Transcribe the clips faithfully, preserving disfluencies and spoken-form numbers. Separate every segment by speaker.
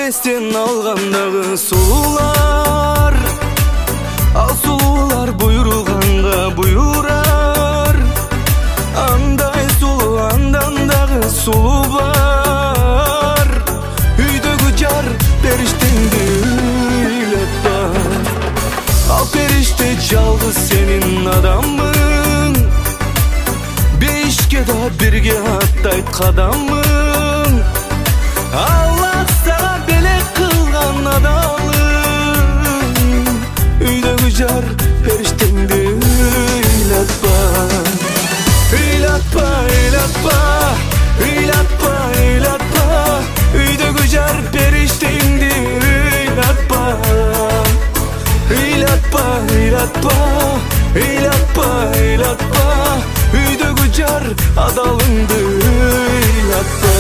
Speaker 1: эстен алгандагы сулуулар, ал сулуулар буйрулганга буйрар. Андай сулуу андан дагы сулуу бар. Үйдөгү жар периштеңди ыйлатпа, ал периште жалгыз сенин адамың. Бейишке да бирге аттайт кадамың. Аллах сага белек кылган адалың. Үйдөгү жар периштеңди ыйлатпа, ыйлатпа, ыйлатпа, ыйлатпа, ыйлатпа. Үйдөгү жар периштеңди ыйлатпа, ыйлатпа, ыйлатпа, ыйлатпа, ыйлатпа. Үйдөгү жар адалыңды ыйлатпа.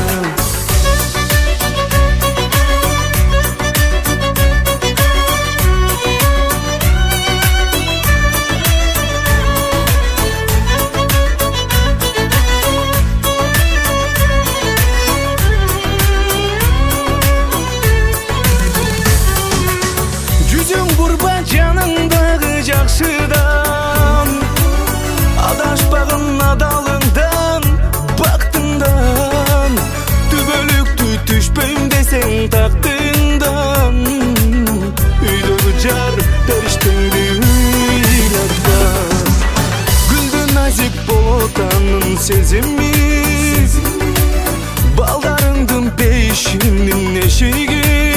Speaker 1: Жаныңдагы жакшыдан, адашпагын адалыңдан, бактыңдан. Түбөлүктү түшпөйм десең тактыңдан. Үйдөгү жар периштеңди ыйлатпа, гүлдү назик болот анын сезими, балдарыңдын пейишинин эшиги.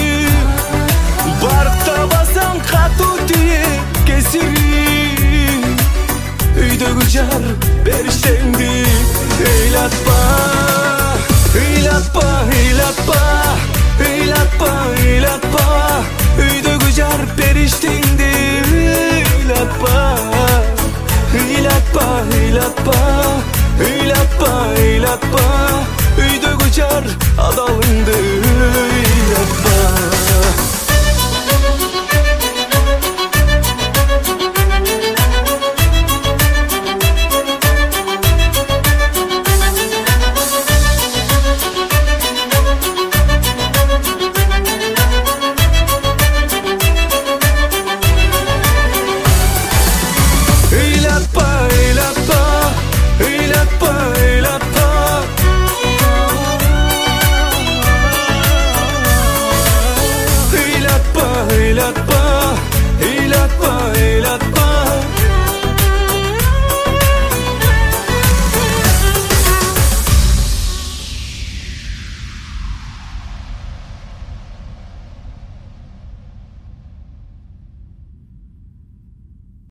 Speaker 1: Барктабасаң катуу тие кесири. Үйдөгү жар периштеңди ыйлатпа, ыйлатпа, ыйлатпа, ыйлатпа, ыйлатпа. Үйдөгү жар периштеңди ыйлатпа, ыйлатпа, ыйлатпа, ыйлатпа, ыйлатпа. Үйдөгү жар адалыңды ыйлатпа.